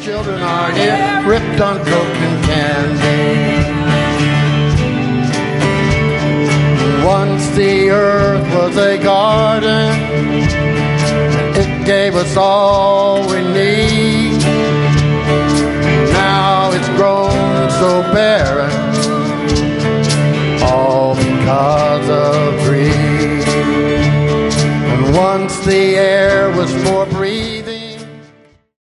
children are near, ripped on coke and candy. Once the earth was a garden, it gave us all we need.